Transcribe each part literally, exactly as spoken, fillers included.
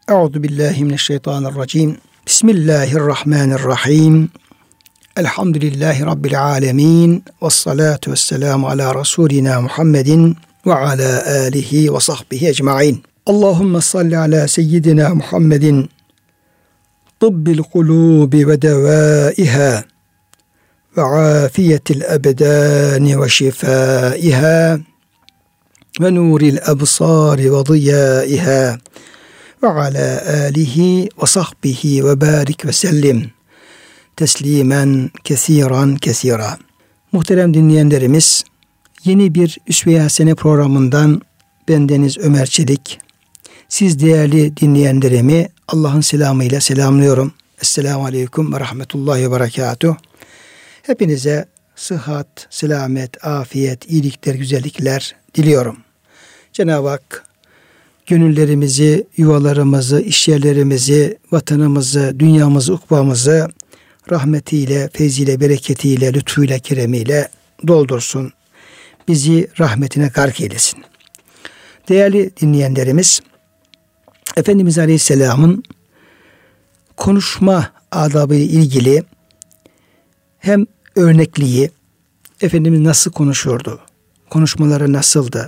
Euzu billahi mineşşeytanirracim. Bismillahirrahmanirrahim. Elhamdülillahi rabbil alamin. Ves salatu vesselamu ala rasulina Muhammedin ve ala alihi ve sahbihi ecmaîn. Allahumme salli ala seyyidina Muhammedin tıbbil kulubi ve devaiha ve afiyetil ebdani ve şifaiha ve nuril absari ve ziyaiha ve ala alihi ve sahbihi ve barik ve sellim teslimen kesiran kesira. Muhterem dinleyenlerimiz, yeni bir Üsve-i Hasene programından bendeniz Ömer Çelik, siz değerli dinleyenlerimi Allah'ın selamıyla selamlıyorum. Esselamu Aleyküm ve Rahmetullahi ve Berekatuhu. Hepinize sıhhat, selamet, afiyet, iyilikler, güzellikler diliyorum. Cenab-ı Hak gönüllerimizi, yuvalarımızı, işyerlerimizi, vatanımızı, dünyamızı, ukbamızı rahmetiyle, feyziyle, bereketiyle, lütfuyla, keremiyle doldursun. Bizi rahmetine gark eylesin. Değerli dinleyenlerimiz, Efendimiz Aleyhisselam'ın konuşma adabı ile ilgili hem örnekliği, Efendimiz nasıl konuşurdu, konuşmaları nasıldı,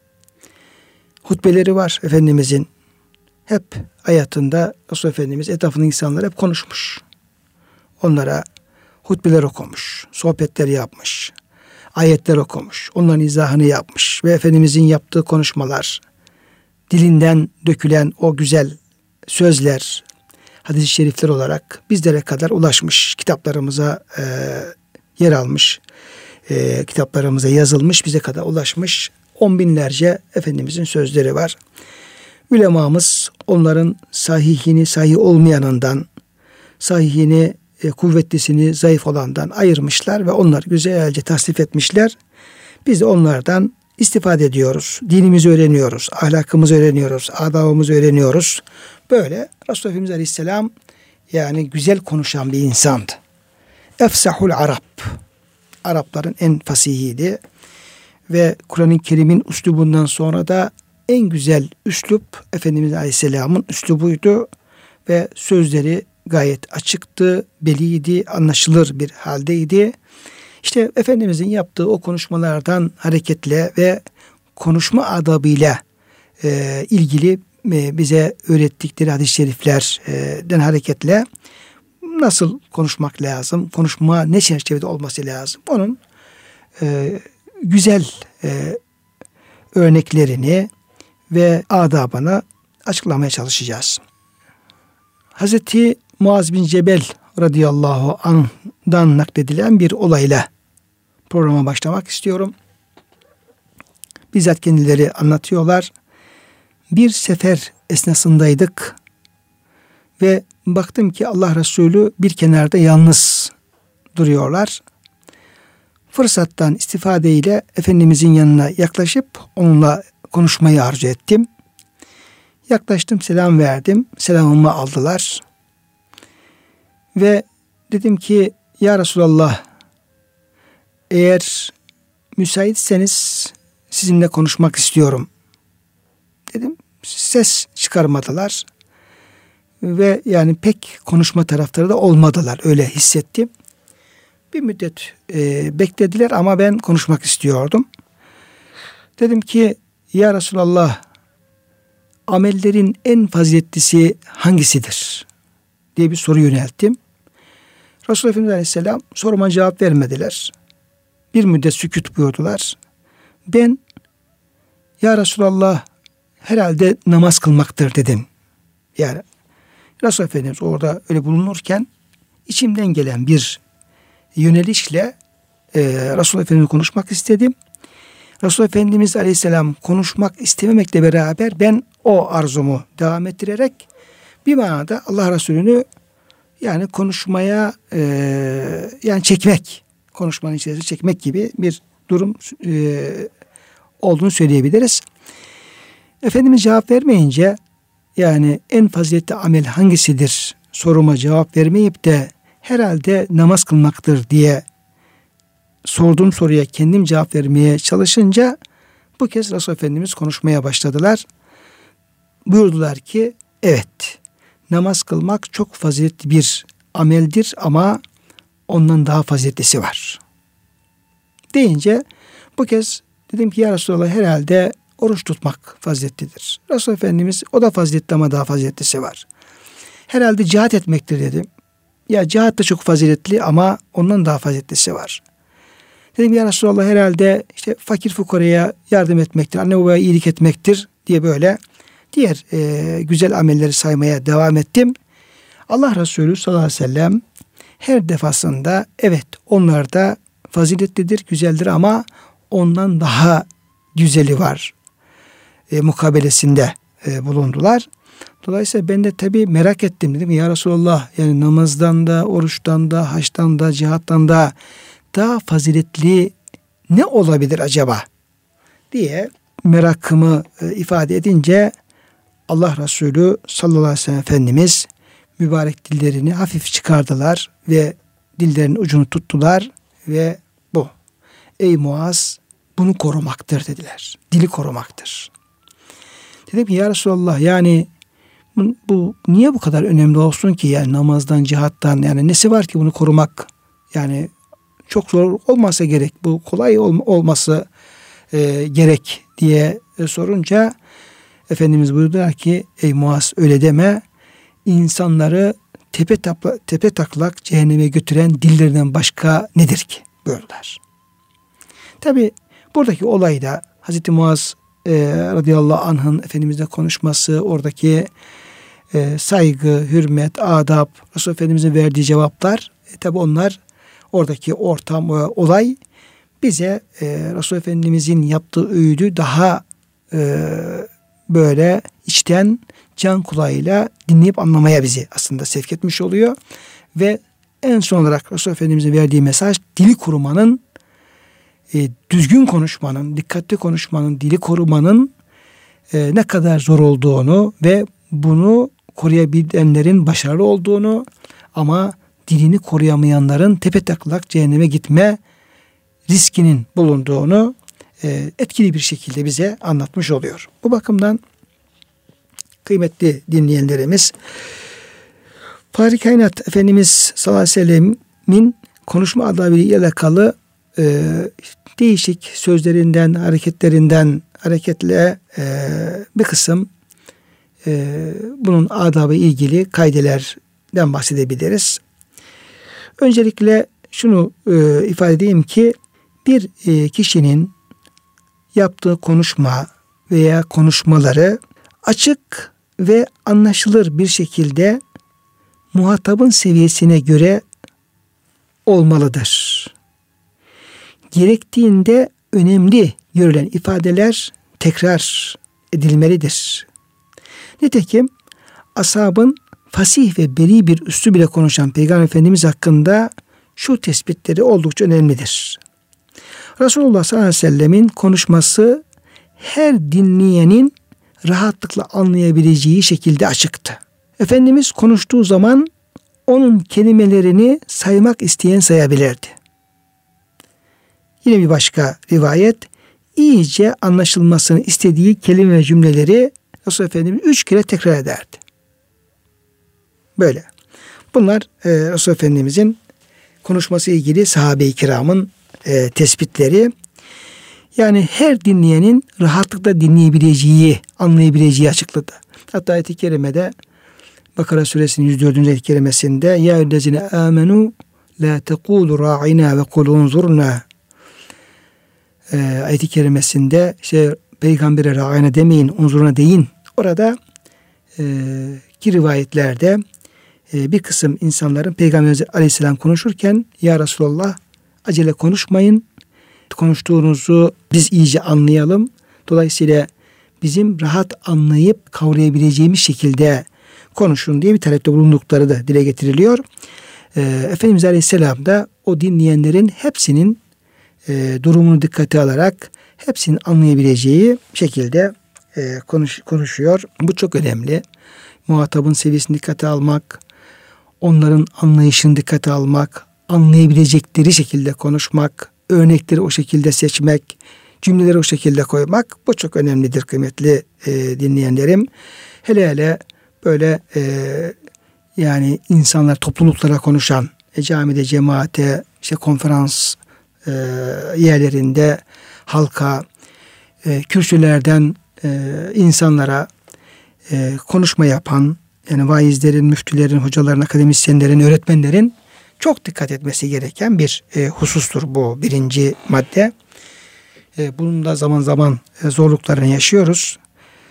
hutbeleri var Efendimizin. Hep hayatında Resul Efendimiz etrafında insanlar hep konuşmuş. Onlara hutbeler okumuş, sohbetler yapmış, ayetler okumuş, onların izahını yapmış ve Efendimizin yaptığı konuşmalar, dilinden dökülen o güzel sözler, hadis-i şerifler olarak bizlere kadar ulaşmış, kitaplarımıza e, yer almış, e, kitaplarımıza yazılmış, bize kadar ulaşmış on binlerce Efendimizin sözleri var. Ulemamız onların sahihini, sahih olmayanından, sahihini, e, kuvvetlisini, zayıf olandan ayırmışlar ve onları güzelce tasnif etmişler. Biz de onlardan istifade ediyoruz. Dinimizi öğreniyoruz, ahlakımızı öğreniyoruz, adabımızı öğreniyoruz. Böyle Resulullah Efendimiz Aleyhisselam yani güzel konuşan bir insandı. Efsahul Arap. Arapların en fasihiydi. Ve Kur'an-ı Kerim'in üslubundan sonra da en güzel üslup Efendimiz Aleyhisselam'ın üslubuydu. Ve sözleri gayet açıktı, beliydi, anlaşılır bir haldeydi. İşte Efendimizin yaptığı o konuşmalardan hareketle ve konuşma adabıyla e, ilgili e, bize öğrettikleri hadis-i şeriflerden hareketle nasıl konuşmak lazım, konuşma ne çerçevede olması lazım, onun e, güzel e, örneklerini ve adabını açıklamaya çalışacağız. Hazreti Muaz bin Cebel radıyallahu anh'dan nakledilen bir olayla programa başlamak istiyorum. Bizzat kendileri anlatıyorlar. Bir sefer esnasındaydık ve baktım ki Allah Resulü bir kenarda yalnız duruyorlar. Fırsattan istifadeyle Efendimizin yanına yaklaşıp onunla konuşmayı arzu ettim. Yaklaştım, selam verdim. Selamımı aldılar. Ve dedim ki ya Resulallah, eğer müsaitseniz sizinle konuşmak istiyorum dedim. Ses çıkarmadılar. Ve yani pek konuşma taraftarı da olmadılar. Öyle hissettim. Bir müddet e, beklediler ama ben konuşmak istiyordum. Dedim ki ya Resulallah, amellerin en faziletlisi hangisidir diye bir soru yönelttim. Resulullah Efendimiz Aleyhisselam soruma cevap vermediler. Bir müddet sükût buyurdular. Ben ya Resulallah herhalde namaz kılmaktır dedim. Yani Resulullah Efendimiz orada öyle bulunurken içimden gelen bir yönelişle e, Resulullah Efendimiz'le konuşmak istedim. Resulullah Efendimiz Aleyhisselam konuşmak istememekle beraber ben o arzumu devam ettirerek bir manada Allah Resulü'nü yani konuşmaya e, yani çekmek, konuşmanın içerisine çekmek gibi bir durum e, olduğunu söyleyebiliriz. Efendimiz cevap vermeyince yani en faziletli amel hangisidir soruma cevap vermeyip de herhalde namaz kılmaktır diye sorduğum soruya kendim cevap vermeye çalışınca bu kez Resulullah Efendimiz konuşmaya başladılar. Buyurdular ki Evet, namaz kılmak çok faziletli bir ameldir ama ondan daha faziletlisi var. Deyince bu kez dedim ki ya Resulallah herhalde oruç tutmak faziletlidir. Resul Efendimiz o da faziletli ama daha faziletlisi var. Herhalde cihat etmektir dedim. Ya cihat da çok faziletli ama ondan daha faziletlisi var. Dedim ya Resulallah herhalde işte fakir fukaraya yardım etmektir, anne babaya iyilik etmektir diye böyle diğer e, güzel amelleri saymaya devam ettim. Allah Resulü sallallahu aleyhi ve sellem her defasında evet onlar da faziletlidir, güzeldir ama ondan daha güzeli var e, mukabelesinde e, bulundular. Dolayısıyla ben de tabii merak ettim, dedim ya Resulallah yani namazdan da, oruçtan da, haçtan da, cihattan da daha faziletli ne olabilir acaba diye merakımı e, ifade edince Allah Resulü sallallahu aleyhi ve sellem Efendimiz mübarek dillerini hafif çıkardılar ve dillerinin ucunu tuttular ve bu. Ey Muaz, bunu korumaktır dediler. Dili korumaktır. Dedim ki ya Resulallah yani bu, bu niye bu kadar önemli olsun ki yani namazdan, cihattan yani nesi var ki bunu korumak? Yani çok zor olmasa gerek, bu kolay ol, olması e, gerek diye e, sorunca Efendimiz buyurdular ki ey Muaz öyle deme, insanları tepe, tapla, tepe taklak cehenneme götüren dillerinden başka nedir ki buyurdular. Tabi buradaki olayda Hazreti Muaz e, radıyallahu anh'ın Efendimizle konuşması, oradaki e, saygı, hürmet, adab, Resul Efendimiz'in verdiği cevaplar, e, tabi onlar oradaki ortam, olay bize e, Resul Efendimiz'in yaptığı öğüdü daha e, böyle içten, can kulağıyla dinleyip anlamaya bizi aslında sevk etmiş oluyor. Ve en son olarak Resul Efendimiz'in verdiği mesaj dili korumanın, e, düzgün konuşmanın, dikkatli konuşmanın, dili korumanın e, ne kadar zor olduğunu ve bunu koruyabilenlerin başarılı olduğunu ama dilini koruyamayanların tepetaklak cehenneme gitme riskinin bulunduğunu e, etkili bir şekilde bize anlatmış oluyor. Bu bakımdan kıymetli dinleyenlerimiz, Fahri Kainat Efendimiz sallallahu aleyhi ve sellemin konuşma adabıyla alakalı e, değişik sözlerinden, hareketlerinden hareketle e, bir kısım e, bunun adabı ilgili kaidelerden bahsedebiliriz. Öncelikle şunu e, ifade edeyim ki bir e, kişinin yaptığı konuşma veya konuşmaları açık ve anlaşılır bir şekilde muhatabın seviyesine göre olmalıdır. Gerektiğinde önemli görülen ifadeler tekrar edilmelidir. Nitekim ashabın fasih ve beri bir üslup ile konuşan Peygamber Efendimiz hakkında şu tespitleri oldukça önemlidir. Resulullah sallallahu aleyhi ve sellemin konuşması her dinleyenin rahatlıkla anlayabileceği şekilde açıktı. Efendimiz konuştuğu zaman onun kelimelerini saymak isteyen sayabilirdi. Yine bir başka rivayet, iyice anlaşılmasını istediği kelime ve cümleleri Resulullah Efendimiz üç kere tekrar ederdi. Böyle. Bunlar e, Resulullah Efendimizin konuşması ilgili sahabe-i kiramın e, tespitleri. Yani her dinleyenin rahatlıkla dinleyebileceği, anlayabileceği açıkladı. Hatta ayet-i kerimede Bakara suresinin yüz dördüncü ayet-i kerimesinde ya eyyühellezine amenu la tekulu ra'ina ve kul unzurna e, ayet-i kerimesinde işte peygambere ra'ina demeyin, unzurna deyin. Orada e, ki rivayetlerde e, bir kısım insanların Peygamberimiz Aleyhisselam konuşurken ya Resulallah acele konuşmayın, konuştuğunuzu biz iyice anlayalım. Dolayısıyla bizim rahat anlayıp kavrayabileceğimiz şekilde konuşun diye bir talepte bulundukları da dile getiriliyor. E, Efendimiz Aleyhisselam da o dinleyenlerin hepsinin e, durumunu dikkate alarak hepsinin anlayabileceği şekilde e, konuş, konuşuyor. Bu çok önemli. Muhatabın seviyesini dikkate almak, onların anlayışını dikkate almak, anlayabilecekleri şekilde konuşmak, örnekleri o şekilde seçmek, cümleleri o şekilde koymak, bu çok önemlidir kıymetli e, dinleyenlerim. Hele hele böyle e, yani insanlar topluluklara konuşan, e, camide, cemaate, işte konferans e, yerlerinde halka, e, kürsülerden e, insanlara e, konuşma yapan, yani vaizlerin, müftülerin, hocaların, akademisyenlerin, öğretmenlerin çok dikkat etmesi gereken bir e, husustur bu birinci madde. E, bunun da zaman zaman e, zorluklarını yaşıyoruz.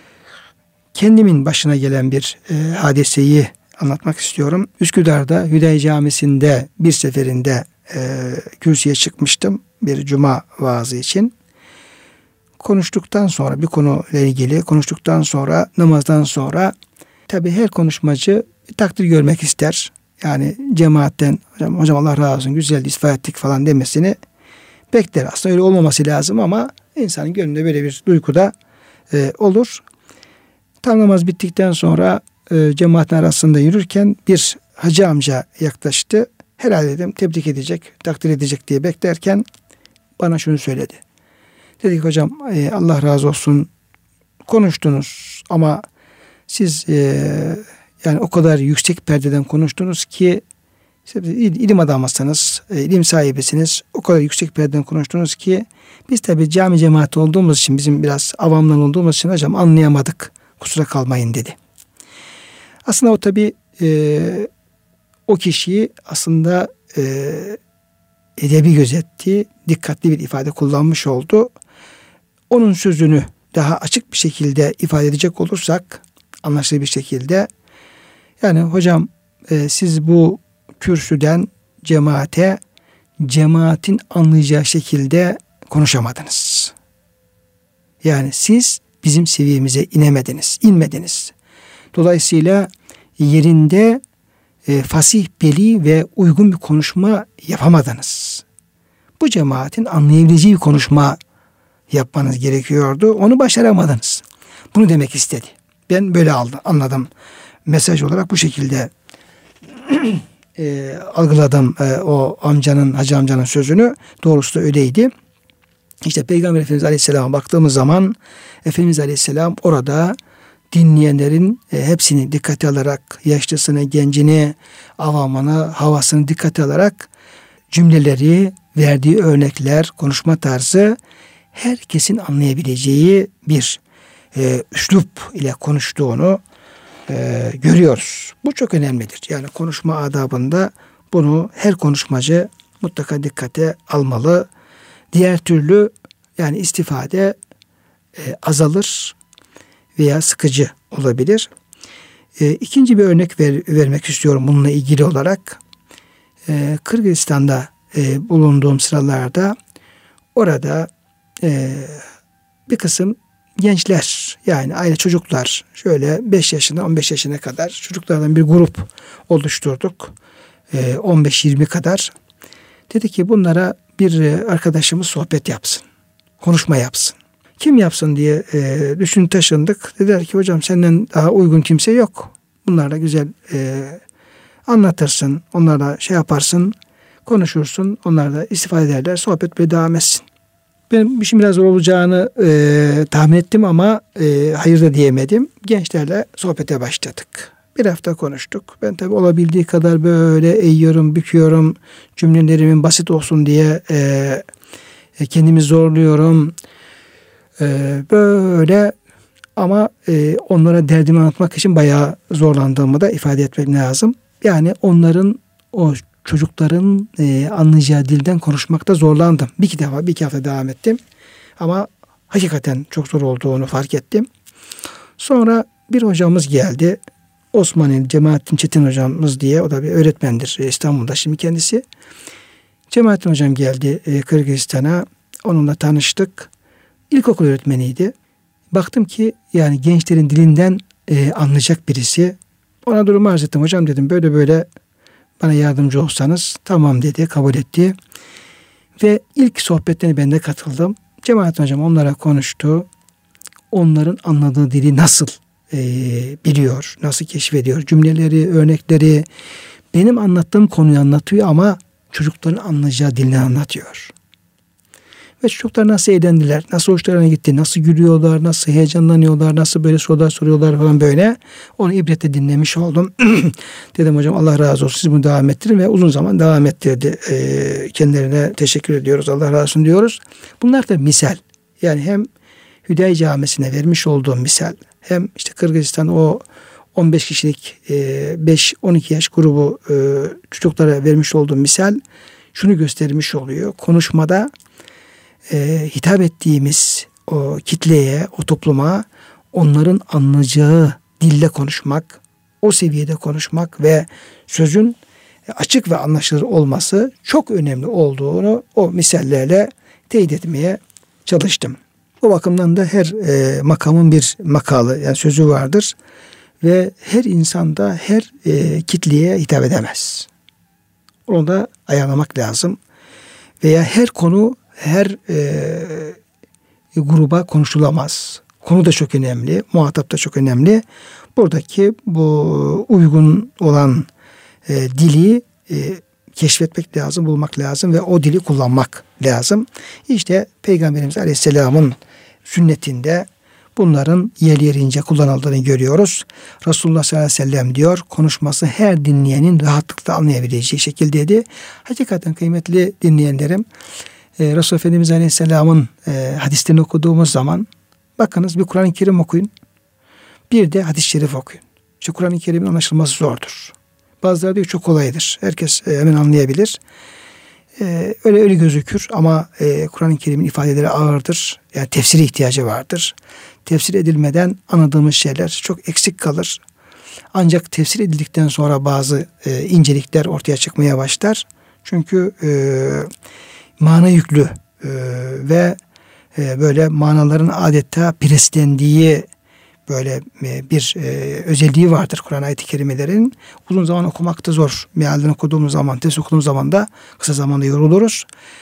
Kendimin başına gelen bir e, hadiseyi anlatmak istiyorum. Üsküdar'da Hüdayi Camisi'nde bir seferinde e, kürsüye çıkmıştım bir cuma vaazı için. Konuştuktan sonra bir konuyla ilgili konuştuktan sonra namazdan sonra tabii her konuşmacı takdir görmek ister. Yani cemaatten hocam, hocam Allah razı olsun güzeldi isfa ettik falan demesini bekler. Aslında öyle olmaması lazım ama insanın gönlünde böyle bir duygu da e, olur. Tam namaz bittikten sonra e, cemaatin arasında yürürken bir hacı amca yaklaştı. Herhalde dedim tebrik edecek, takdir edecek diye beklerken bana şunu söyledi. Dedi ki hocam e, Allah razı olsun konuştunuz ama siz e, yani o kadar yüksek perdeden konuştunuz ki işte ilim adamısınız, e, ilim sahibisiniz. O kadar yüksek perdeden konuştunuz ki biz tabi cami cemaati olduğumuz için bizim biraz avamdan olduğumuz için hocam anlayamadık. Kusura kalmayın dedi. Aslında o tabi e, o kişiyi aslında e, edebi gözetti, dikkatli bir ifade kullanmış oldu. Onun sözünü daha açık bir şekilde ifade edecek olursak anlaşılır bir şekilde yani hocam e, siz bu kürsüden cemaate cemaatin anlayacağı şekilde konuşamadınız. Yani siz bizim seviyemize inemediniz, inmediniz. Dolayısıyla yerinde e, fasih, beli ve uygun bir konuşma yapamadınız. Bu cemaatin anlayabileceği bir konuşma yapmanız gerekiyordu. Onu başaramadınız. Bunu demek istedi. Ben böyle aldım, anladım. Mesaj olarak bu şekilde e, algıladım e, o amcanın, hacı amcanın sözünü. Doğrusu da öyleydi. İşte Peygamber Efendimiz Aleyhisselam'a baktığımız zaman Efendimiz Aleyhisselam orada dinleyenlerin e, hepsini dikkate alarak, yaşlısını, gencini, avamını, havasını dikkate alarak cümleleri, verdiği örnekler, konuşma tarzı herkesin anlayabileceği bir e, üslup ile konuştuğunu e, görüyoruz. Bu çok önemlidir. Yani konuşma adabında bunu her konuşmacı mutlaka dikkate almalı. Diğer türlü yani istifade e, azalır veya sıkıcı olabilir. E, ikinci bir örnek ver, vermek istiyorum bununla ilgili olarak. E, Kırgızistan'da e, bulunduğum sıralarda orada e, bir kısım gençler yani aile çocuklar şöyle beş yaşına on beş yaşına kadar çocuklardan bir grup oluşturduk. E, on beş yirmi kadar. Dedi ki bunlara bir arkadaşımız sohbet yapsın. Konuşma yapsın. Kim yapsın diye e, düşün taşındık. Dediler ki hocam senden daha uygun kimse yok. Bunlarla güzel e, anlatırsın. Onlarla şey yaparsın. Konuşursun. Onlar da istifade ederler. Sohbet böyle devam etsin. Benim işim biraz zor olacağını e, tahmin ettim ama e, hayır da diyemedim. Gençlerle sohbete başladık. Bir hafta konuştuk. Ben tabii olabildiği kadar böyle eğiyorum, büküyorum. Cümlelerimin basit olsun diye e, kendimi zorluyorum. E, böyle ama e, onlara derdimi anlatmak için bayağı zorlandığımı da ifade etmek lazım. Yani onların o çocukların e, anlayacağı dilden konuşmakta zorlandım. Bir iki defa, bir iki hafta devam ettim. Ama hakikaten çok zor olduğunu fark ettim. Sonra bir hocamız geldi. Osmanlı Cemalettin Çetin hocamız diye, o da bir öğretmendir İstanbul'da şimdi kendisi. Cemalettin hocam geldi e, Kırgızistan'a. Onunla tanıştık. İlkokul öğretmeniydi. Baktım ki yani gençlerin dilinden e, anlayacak birisi. Ona durumu arz ettim. Hocam dedim böyle böyle bana yardımcı olsanız. Tamam dedi, kabul etti. Ve ilk sohbetlerine ben de katıldım. Cemalettin hocam onlara konuştu. Onların anladığı dili nasıl e, biliyor, nasıl keşfediyor. Cümleleri, örnekleri benim anlattığım konuyu anlatıyor ama çocukların anlayacağı dilini anlatıyor. Ve çocuklar nasıl eğlendiler, nasıl hoşlarına gitti, nasıl gülüyorlar, nasıl heyecanlanıyorlar, nasıl böyle sorular soruyorlar falan böyle. Onu ibretle dinlemiş oldum. Dedim hocam Allah razı olsun, siz bunu devam ettirin ve uzun zaman devam ettirdi. Ee, kendilerine teşekkür ediyoruz, Allah razı olsun diyoruz. Bunlar da misal. Yani hem Hüdayi Camisi'ne vermiş olduğum misal, hem işte Kırgızistan o on beş kişilik beş on iki yaş grubu e, çocuklara vermiş olduğum misal şunu göstermiş oluyor. Konuşmada e, hitap ettiğimiz o kitleye, o topluma onların anlayacağı dille konuşmak, o seviyede konuşmak ve sözün açık ve anlaşılır olması çok önemli olduğunu o misallerle teyit etmeye çalıştım. O bakımdan da her e, makamın bir makalı, yani sözü vardır ve her insanda her e, kitleye hitap edemez. Onu da ayarlamak lazım. Veya her konu her e, gruba konuşulamaz. Konu da çok önemli, muhatap da çok önemli. Buradaki bu uygun olan e, dili e, keşfetmek lazım, bulmak lazım ve o dili kullanmak lazım. İşte Peygamberimiz Aleyhisselam'ın sünnetinde bunların yer yerince kullanıldığını görüyoruz. Resulullah sallallahu aleyhi ve sellem diyor, konuşması her dinleyenin rahatlıkla anlayabileceği şekildeydi. Hakikaten kıymetli dinleyenlerim, e, Resulullah Efendimiz Aleyhisselam'ın e, hadislerini okuduğumuz zaman, bakınız bir Kur'an-ı Kerim okuyun, bir de hadis-i şerif okuyun. İşte Kur'an-ı Kerim'in anlaşılması zordur. Bazıları diyor çok kolaydır. Herkes e, hemen anlayabilir. E, öyle öyle gözükür ama e, Kur'an-ı Kerim'in ifadeleri ağırdır. Yani tefsire ihtiyacı vardır. Tefsir edilmeden anladığımız şeyler çok eksik kalır. Ancak tefsir edildikten sonra bazı e, incelikler ortaya çıkmaya başlar. Çünkü e, mana yüklü e, ve e, böyle manaların adeta preslendiği böyle bir e, özelliği vardır Kur'an ayet-i kerimelerin. Uzun zaman okumakta zor. Mealden okuduğumuz zaman, tefsir okuduğumuz zaman da kısa zamanda yoruluruz.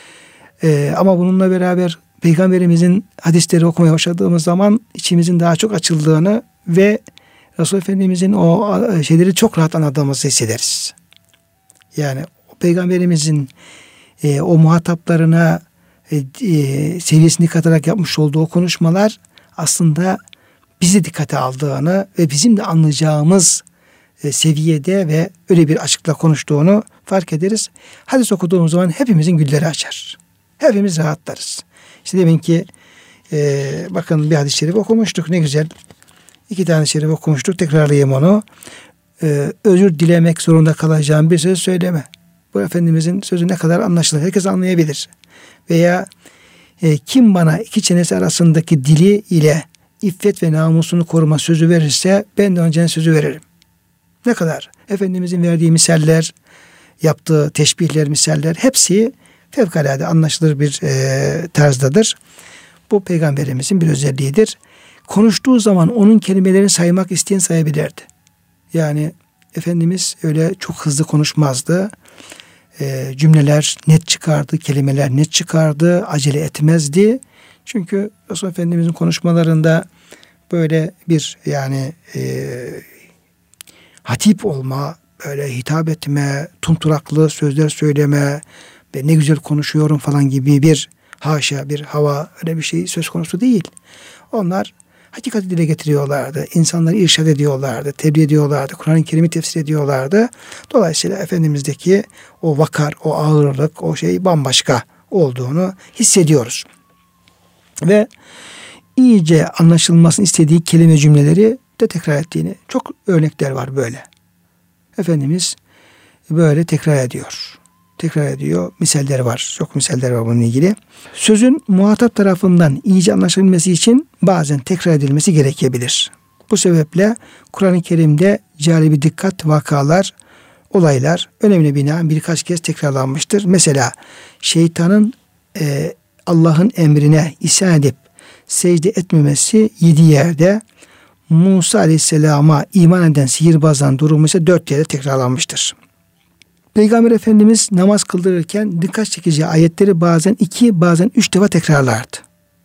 E, ama bununla beraber Peygamberimizin hadisleri okumaya başladığımız zaman içimizin daha çok açıldığını ve Resulullah Efendimizin o şeyleri çok rahat anladığımızı hissederiz. Yani o Peygamberimizin e, o muhataplarına e, e, seviyesini katarak yapmış olduğu o konuşmalar aslında bizi dikkate aldığını ve bizim de anlayacağımız e, seviyede ve öyle bir açıkla konuştuğunu fark ederiz. Hadis okuduğumuz zaman hepimizin gülleri açar. Hepimiz rahatlarız. İşte demin ki e, bakın bir hadis-i şerif okumuştuk, ne güzel. İki tane şerif okumuştuk, tekrarlayayım onu. E, özür dilemek zorunda kalacağım bir söz söyleme. Bu Efendimizin sözü ne kadar anlaşılır, herkes anlayabilir. Veya e, kim bana iki çenesi arasındaki dili ile iffet ve namusunu koruma sözü verirse ben de önceden sözü veririm. Ne kadar? Efendimizin verdiği misaller, yaptığı teşbihler, misaller hepsi fevkalade anlaşılır bir e, tarzdadır. Bu Peygamberimizin bir özelliğidir. Konuştuğu zaman onun kelimelerini saymak isteyen sayabilirdi. Yani Efendimiz öyle çok hızlı konuşmazdı. E, cümleler net çıkardı, kelimeler net çıkardı, acele etmezdi. Çünkü Resulullah Efendimizin konuşmalarında böyle bir yani e, hatip olma, böyle hitap etme, tunturaklı sözler söyleme ve ne güzel konuşuyorum falan gibi bir haşa bir hava, öyle bir şey söz konusu değil. Onlar hakikati dile getiriyorlardı. İnsanları irşad ediyorlardı, tebliğ ediyorlardı. Kur'an-ı Kerim'i tefsir ediyorlardı. Dolayısıyla Efendimiz'deki o vakar, o ağırlık, o şey bambaşka olduğunu hissediyoruz. Ve iyice anlaşılmasını istediği kelime cümleleri de tekrar ettiğini, çok örnekler var böyle. Efendimiz böyle tekrar ediyor. Tekrar ediyor. Misaller var. Çok misaller var bununla ilgili. Sözün muhatap tarafından iyice anlaşılması için bazen tekrar edilmesi gerekebilir. Bu sebeple Kur'an-ı Kerim'de calibi dikkat vakalar, olaylar önemli binaen birkaç kez tekrarlanmıştır. Mesela şeytanın e, Allah'ın emrine isyan edip secde etmemesi yedi yerde, Musa Aleyhisselam'a iman eden sihirbazdan durumu ise dört yerde tekrarlanmıştır. Peygamber Efendimiz namaz kıldırırken dikkat çekici ayetleri bazen iki bazen üç defa tekrarlardı.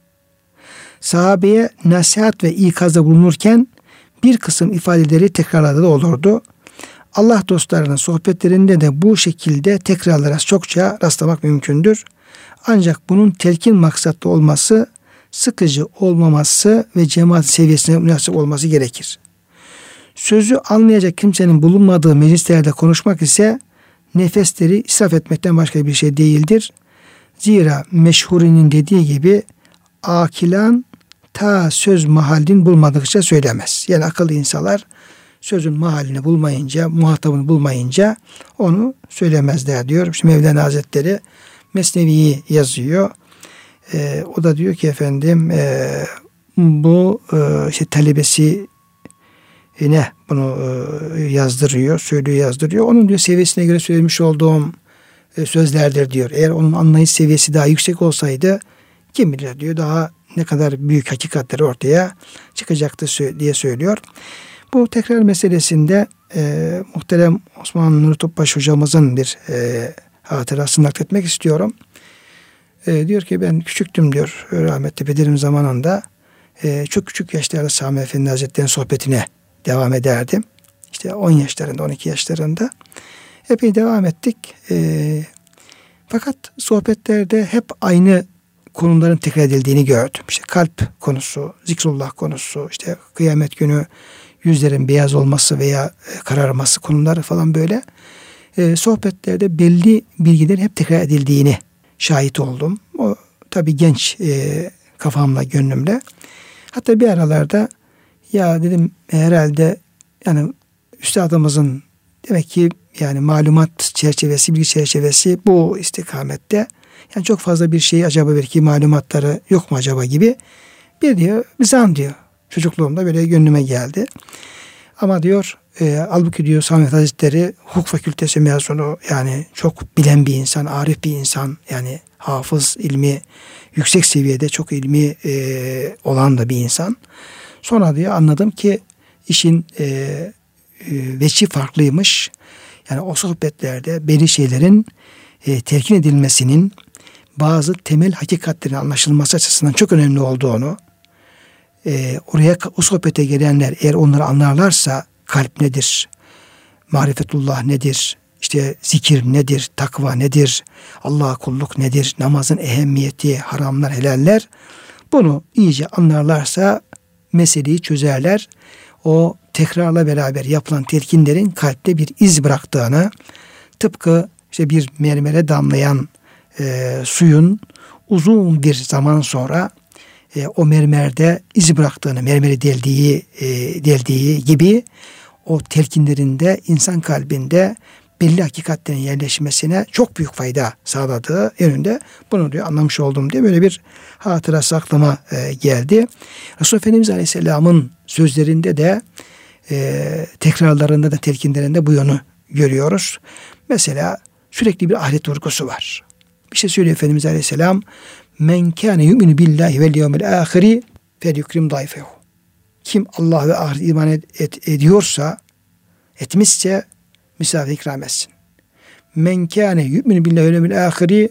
Sahabeye nasihat ve ikazda bulunurken bir kısım ifadeleri tekrarladığı da olurdu. Allah dostlarının sohbetlerinde de bu şekilde tekrarlara çokça rastlamak mümkündür. Ancak bunun telkin maksatlı olması, sıkıcı olmaması ve cemaat seviyesine münasip olması gerekir. Sözü anlayacak kimsenin bulunmadığı meclislerde konuşmak ise nefesleri israf etmekten başka bir şey değildir. Zira Meşhuri'nin dediği gibi akilan ta söz mahallini bulmadıkça söylemez. Yani akıllı insanlar sözün mahallini bulmayınca, muhatabını bulmayınca onu söylemezler diyor. Şimdi Mevlana Hazretleri Mesnevi'yi yazıyor. Ee, o da diyor ki efendim e, bu e, işte talebesi ne bunu e, yazdırıyor, söylüyor, yazdırıyor. Onun diyor seviyesine göre söylemiş olduğum e, sözlerdir diyor. Eğer onun anlayış seviyesi daha yüksek olsaydı kim bilir diyor daha ne kadar büyük hakikatleri ortaya çıkacaktı diye söylüyor. Bu tekrar meselesinde e, muhterem Osman Nuri Topbaş hocamızın bir e, hatırasını nakletmek istiyorum. E, diyor ki ben küçüktüm diyor rahmetli Bedir'im zamanında. E, çok küçük yaşlarda Sami Efendi Hazretleri'nin sohbetine devam ederdim. İşte on yaşlarında, on iki yaşlarında. Epey devam ettik. E, fakat sohbetlerde hep aynı konuların tekrar edildiğini gördüm. İşte kalp konusu, zikrullah konusu, işte kıyamet günü yüzlerin beyaz olması veya kararması konuları falan böyle. E, sohbetlerde belli bilgilerin hep tekrar edildiğini şahit oldum. O tabii genç e, kafamla, gönlümle. Hatta bir aralarda ya dedim herhalde yani üstadımızın demek ki yani malumat çerçevesi, bilgi çerçevesi bu istikamette. Yani çok fazla bir şey acaba belki malumatları yok mu acaba gibi bir diyor, bir zan diyor. Çocukluğumda böyle gönlüme geldi. Ama diyor e, halbuki diyor Sami Hazretleri hukuk fakültesi mezunu, yani çok bilen bir insan, arif bir insan, yani hafız, ilmi yüksek seviyede, çok ilmi e, olan da bir insan. Sonra diyor anladım ki işin e, e, veçi farklıymış. Yani o sohbetlerde belli şeylerin e, telkin edilmesinin bazı temel hakikatlerin anlaşılması açısından çok önemli olduğunu, e, oraya o sohbete gelenler eğer onları anlarlarsa kalp nedir, marifetullah nedir, işte zikir nedir, takva nedir, Allah'a kulluk nedir, namazın ehemmiyeti, haramlar, helaller, bunu iyice anlarlarsa meseleyi çözerler. O tekrarla beraber yapılan telkinlerin kalpte bir iz bıraktığını, tıpkı işte bir mermere damlayan e, suyun uzun bir zaman sonra e, o mermerde iz bıraktığını, mermeri deldiği, e, deldiği gibi o telkinlerinde insan kalbinde belli hakikatlerin yerleşmesine çok büyük fayda sağladığı yönünde bunu diyor anlamış oldum diye böyle bir hatırası aklıma e, geldi. Resulullah Efendimiz Aleyhisselam'ın sözlerinde de e, tekrarlarında da telkinlerinde bu yönü görüyoruz. Mesela sürekli bir ahiret vurgusu var. Bir şey söylüyor Efendimiz Aleyhisselam. Men kâne yu'minu billahi vel yevmil âhiri fel yukrim dayfehu. Kim Allah ve ahiret iman et, et, ediyorsa, etmişse misafir ikram etsin. Men kâne yu'minu billahi vel yevmil âhiri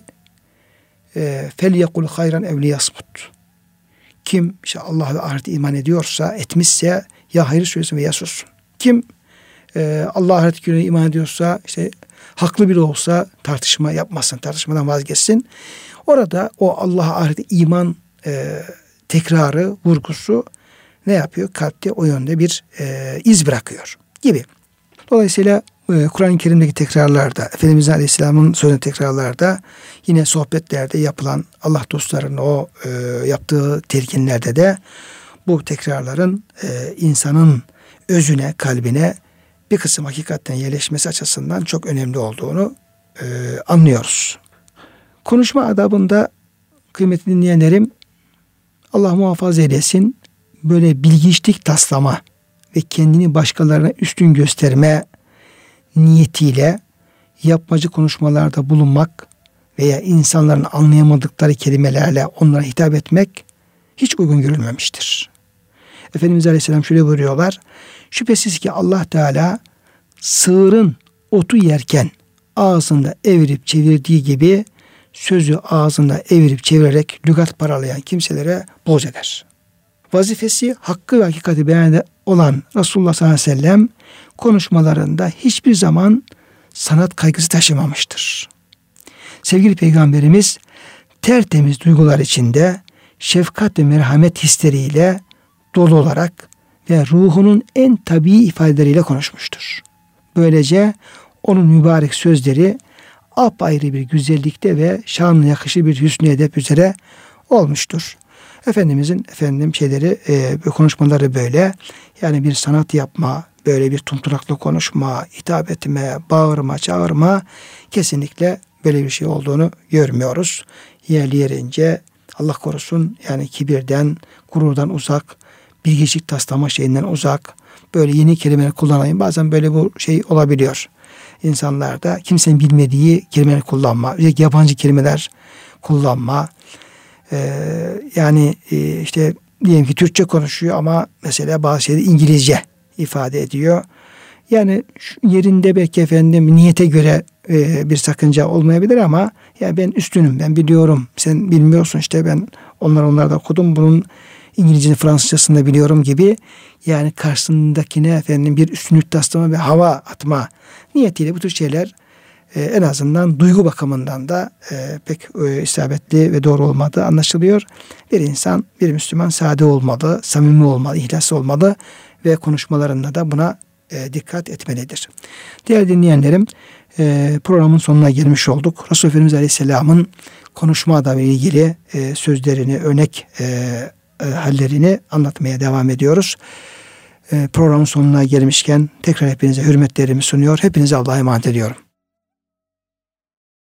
fel yekul hayran ev liyasmut. Kim işte Allah ve ahirete iman ediyorsa, etmişse ya hayır söylesin veya sussun. Kim e, Allah ahiret gününe iman ediyorsa, işte haklı biri olsa tartışma yapmasın, tartışmadan vazgeçsin. Orada o Allah'a ahirete iman e, tekrarı, vurgusu ne yapıyor? Kalpte o yönde bir e, iz bırakıyor gibi. Dolayısıyla e, Kur'an-ı Kerim'deki tekrarlarda, Efendimiz Aleyhisselam'ın sözüne tekrarlarda, yine sohbetlerde yapılan Allah dostlarının o e, yaptığı telkinlerde de bu tekrarların e, insanın özüne, kalbine bir kısım hakikaten yerleşmesi açısından çok önemli olduğunu e, anlıyoruz. Konuşma adabında kıymetli dinleyenlerim, Allah muhafaza eylesin, böyle bilgiçlik taslama ve kendini başkalarına üstün gösterme niyetiyle yapmacı konuşmalarda bulunmak veya insanların anlayamadıkları kelimelerle onlara hitap etmek hiç uygun görülmemiştir. Efendimiz Aleyhisselam şöyle buyuruyorlar. Şüphesiz ki Allah Teala sığırın otu yerken ağzında evirip çevirdiği gibi sözü ağzında evirip çevirerek lügat paralayan kimselere boz eder. Vazifesi hakkı ve hakikati beyan olan Resulullah sallallahu aleyhi ve sellem konuşmalarında hiçbir zaman sanat kaygısı taşımamıştır. Sevgili Peygamberimiz tertemiz duygular içinde şefkat ve merhamet hisleriyle dolu olarak ve ruhunun en tabii ifadeleriyle konuşmuştur. Böylece onun mübarek sözleri apayrı bir güzellikte ve şanlı yakışı bir hüsnü edep üzere olmuştur. Efendimizin efendim şeyleri, e, konuşmaları böyle. Yani bir sanat yapma, böyle bir tumturaklı konuşma, hitap etme, bağırma, çağırma kesinlikle böyle bir şey olduğunu görmüyoruz. Yerli yerince Allah korusun yani kibirden, gururdan uzak, bilgiçlik taslama şeyinden uzak, böyle yeni kelimeler kullanayım. Bazen böyle bu şey olabiliyor. İnsanlarda kimsenin bilmediği kelimeler kullanma, özellikle yabancı kelimeler kullanma. Ee, yani e, işte diyelim ki Türkçe konuşuyor ama mesela bazı şeyleri İngilizce ifade ediyor. Yani şu yerinde belki efendim niyete göre e, bir sakınca olmayabilir ama ya ben üstünüm, ben biliyorum, sen bilmiyorsun, işte ben onlar onlarda okudum, bunun İngilizce, Fransızcasını da biliyorum gibi, yani karşısındakine efendim bir üstünlük taslama ve hava atma niyetiyle bu tür şeyler e, en azından duygu bakımından da e, pek e, isabetli ve doğru olmadığı anlaşılıyor. Bir insan, bir Müslüman sade olmalı, samimi olmalı, ihlaslı olmalı ve konuşmalarında da buna e, dikkat etmelidir. Değerli dinleyenlerim, e, programın sonuna gelmiş olduk. Resulullah Efendimiz Aleyhisselam'ın konuşma adabı ile ilgili e, sözlerini, örnek e, e, hallerini anlatmaya devam ediyoruz. E, programın sonuna gelmişken tekrar hepinize hürmetlerimi sunuyor. Hepinize Allah'a emanet ediyorum.